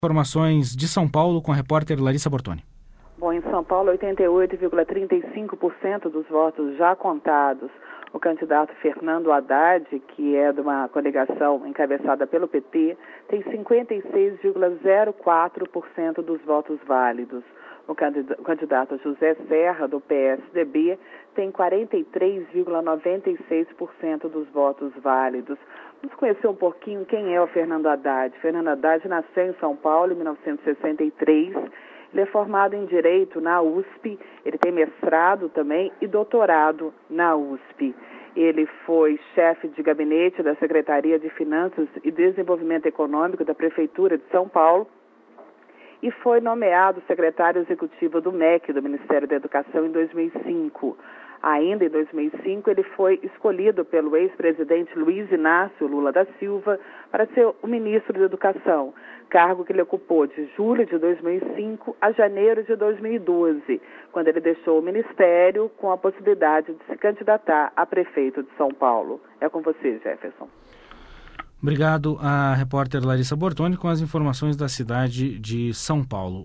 Informações de São Paulo com a repórter Larissa Bortoni. Bom, em São Paulo, 88,35% dos votos já contados. O candidato Fernando Haddad, que é de uma coligação encabeçada pelo PT, tem 56,04% dos votos válidos. O candidato José Serra, do PSDB, tem 43,96% dos votos válidos. Vamos conhecer um pouquinho quem é o Fernando Haddad. Fernando Haddad nasceu em São Paulo em 1963. Ele é formado em Direito na USP, ele tem mestrado também e doutorado na USP. Ele foi chefe de gabinete da Secretaria de Finanças e Desenvolvimento Econômico da Prefeitura de São Paulo e foi nomeado secretário executivo do MEC, do Ministério da Educação, em 2005. Ainda em 2005, ele foi escolhido pelo ex-presidente Luiz Inácio Lula da Silva para ser o ministro da Educação, cargo que ele ocupou de julho de 2005 a janeiro de 2012, quando ele deixou o ministério com a possibilidade de se candidatar a prefeito de São Paulo. É com você, Jefferson. Obrigado à repórter Larissa Bortoni com as informações da cidade de São Paulo.